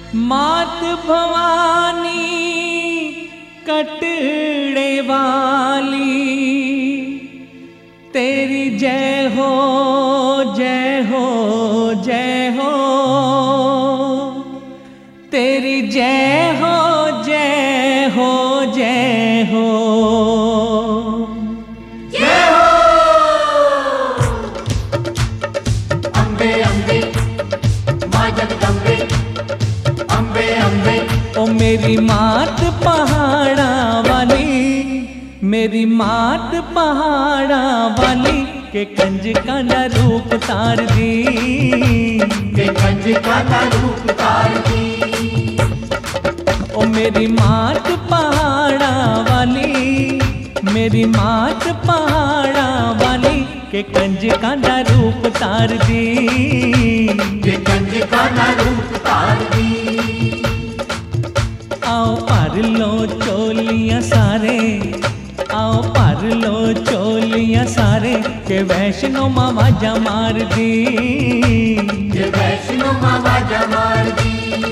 मात भवानी कटड़े वाली, तेरी जय हो जय हो जय हो, तेरी जय हो जय हो जय हो जय हो। अम्बे अम्बे माँ जगदम्बे, अम्बे अम्बे। ओ मेरी मात पहाड़ा वाली, मेरी मात पहाड़ा वाली, के कंजका ना रूप तार दी, के कंजका ना रूप तार दी। ओ मेरी मात पहाड़ा वाली, मेरी मात पहाड़ा वाली, के कंजका ना रूप तार दी, के कंजका ना रूप तार दी। आओ भर लो चोलियां सारे, आओ भर लो चोलियां सारे, के वैष्णो माँ वाजा मार दी, के वैष्णो माँ वाजा मार दी।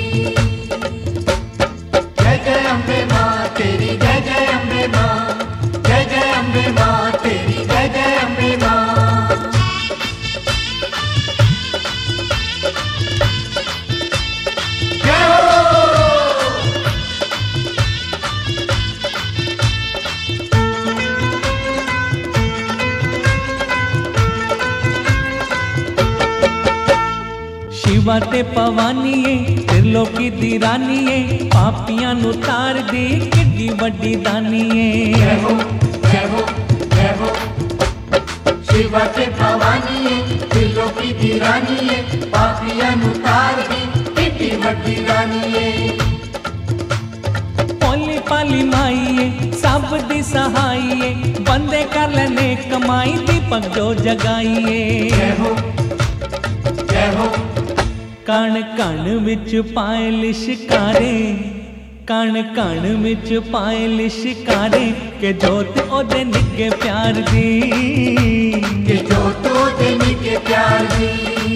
जय जय अम्बे माँ तेरी, जय जय अम्बे माँ, जय जय अम्बे माँ तेरी, जय जय अम्बे माँ। शिवा ते भवानीए, त्रिलोकी दी रानीए, पापियां नू तार दी किड्डी वड्डी दानीए। जय हो जय हो जय हो। शिवा ते भवानीए, त्रिलोकी दी रानीए, पापियां नू तार दी किड्डी वड्डी रानीए। भोली भाली माईए, सब दी सहाईए, बंदे कर लेने कमाई, दीपक जो जगाईए। जय हो जय हो। कण कण विच पाए लिशकारे, कण कण विच पाए लिशकारे, के जोत ओदे निके प्यार दी, के जोत ओदे निके प्यार दी।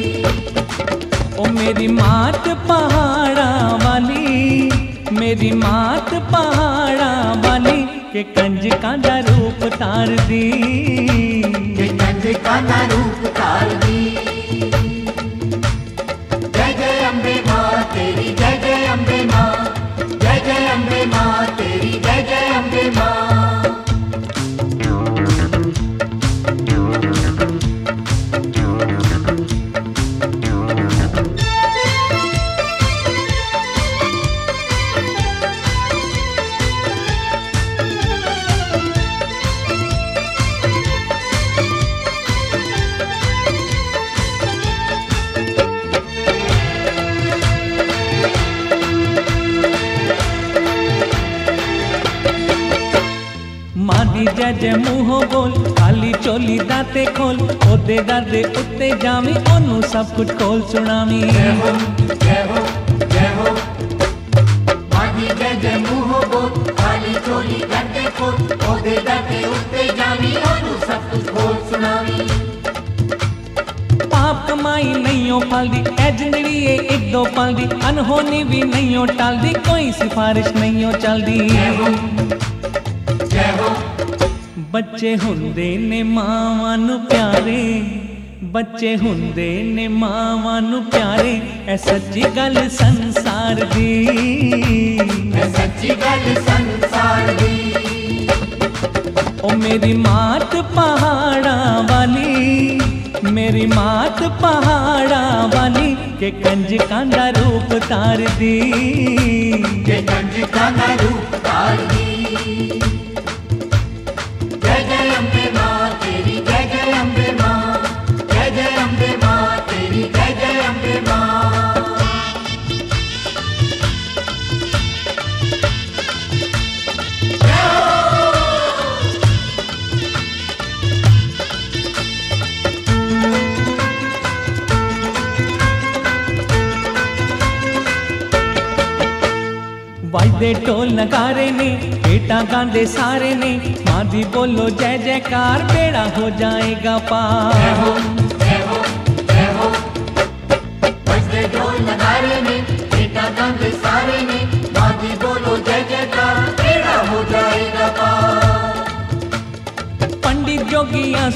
ओ मेरी मात पहाड़ा वाली, मेरी मात पहाड़ा वाली, के कंजका दा रूप तार दी, के कंजका ना रूप तार दी। जय जय अम्बे माँ तेरी, जय जय अम्बे माँ, जय जय अम्बे माँ तेरी, जय जय अम्बे माँ। मादी जय जय मुँह बोल, खाली चोली दाते खोल, ओदे दर दे उत्ते जावी, ओनू सब कुछ खोल सुनावी। जय हो जय हो जय हो। मादी जय जय मुँह बोल, खाली चोली करके खोल, ओदे दरदे उत्ते जावी, ओनू सब कुछ खोल सुनावी। पाप कमाई नहीं हो पालदी, ए जिंदड़ी एक दो पल दी, अनहोनी भी नहीं हो टालदी, कोई सिफारिश नहीं हो चलदी। जय हो जय हो। बच्चे हुंदे ने मावां नू प्यारे, बच्चे हुंदे ने मावां नू प्यारे, ऐ सच्ची गल संसार दी, ऐ सच्ची गल संसार दी। ओ मेरी मात पहाड़ा वाली, मेरी मात पहाड़ा वाली, के कंजका दा रूप तार दी, के कंजका ना रूप तार दी। जय जय अम्बे माँ तेरी, जय जय अम्बे माँ, जय जय अम्बे माँ तेरी, जय जय अम्बे माँ। वाजदे ढोल नगारे ने, बेटा गांदे सारे ने, माँ दी बोलो जय जयकार, बेड़ा हो जाएगा पार। जय हो जय हो जय हो। बजते ढोल नगारे में, बेटा गांदे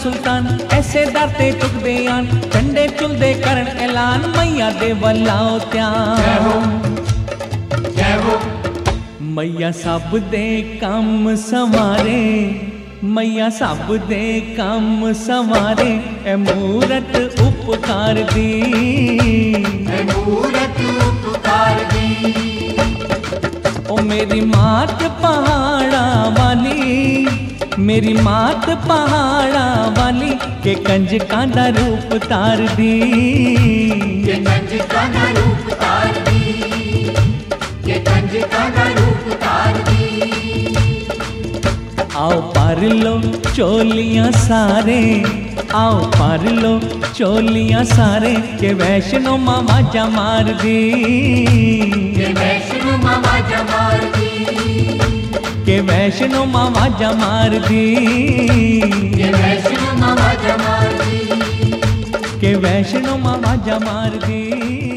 सुल्तान ऐसे दाते चुकदे आन झंडे चुलदे करन ऐलान मैया दे वल्लाओ जय त्यान हो जय हो मैया सब दे कम संवारे मैया सब दे कम संवारे ए मूरत उपकार दी ऐ मूरत उपकार दी ओ मेरी मात पहाड़ा वाली मेरी मात पहाड़ा वाली के कंजकां दा रूप तार दी ये कंजकां दा रूप तार दी ये कंजकां दा रूप तार दी आओ पर लो चोलियां सारे आओ पर लो चोलियां सारे के वैष्णो मामा जा मार दी ये वैष्णो मामा जमार दी के वैष्णो मामा जा मार दी ये वैष्णो मामा जमार दी के वैष्णो मामा जा मार दी